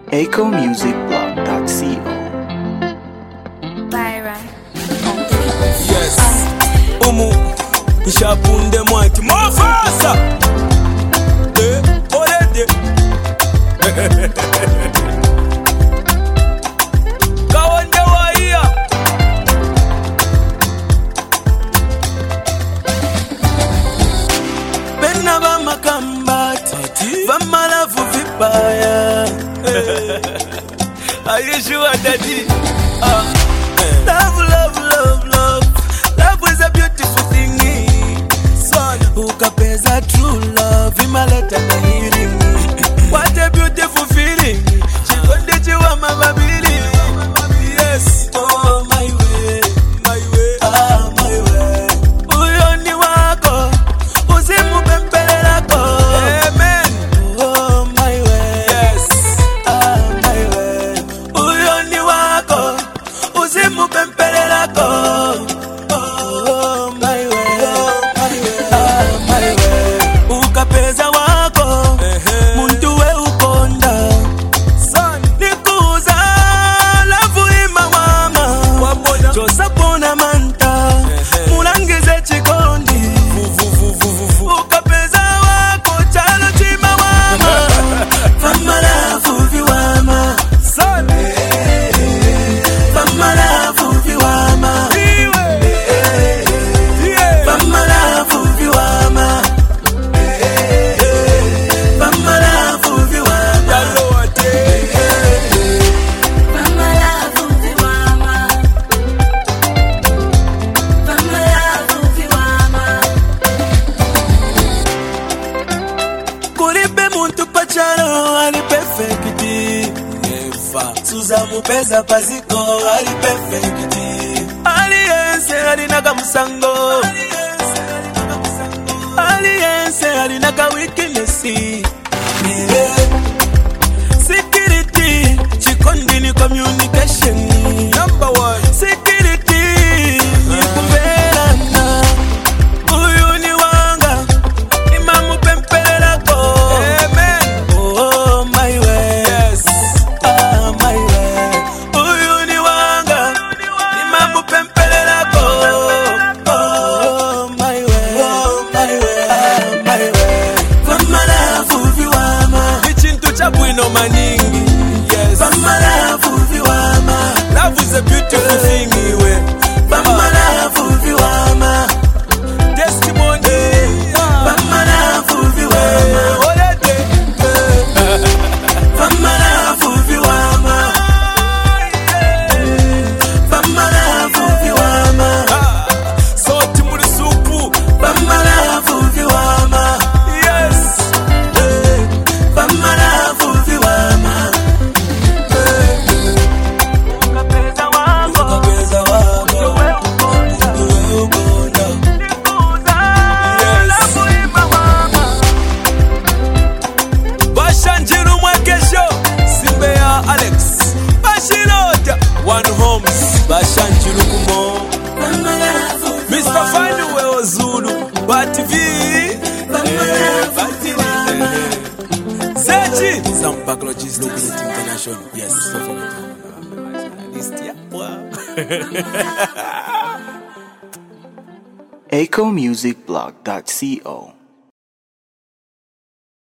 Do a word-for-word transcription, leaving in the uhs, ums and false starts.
echo music blog dot co. Byron. Yes. Umu Ishapunde mwati Mofasa Eh, Orede Kawande waiya Bena bama kambati Vama lavu vibaya Are you sure daddy? Ah, love, love, love, love Love is a beautiful thing. Son, ukapeza true love imaleta na healing. What a beautiful feeling. Chikonde chiwa mababili. Yes, oh my way, my way, ah my way. Uyoni wako, usimu pempele lako. Amen. Oh my way, yes, ah my way. Uyoni wako, usimu pempele lako. Ukapeza wako muntu we ukonda nikuza lavu ima wama chosa pona manta mulangize chikondi ukapeza wako chalo chima wama fama lavu viwama fama lavu viwama fama lavu viwama Mupeza paziko ali perfecti aliyense alinaga musango aliyense alinaga weakness security chikondi ni communication number one security ni kumbelana uyu ni wanga imamu pempele lako amen oh my way yes ah my way Bueno maningi, yes. Bama lavu viwama. Love is a beautiful thing, we. Bama lavu viwama. Testimony. Bama lavu viwama. Olete. Bama lavu viwama. Bama lavu viwama. Soti muri supu. Bama lavu viwama. Yes. Bama lavu One homes, Bashanchiru kumo Mister Fanduwe Ozulu Bativi Sechi Zampaglogist Locality International. Yes, so for echo music blog dot co.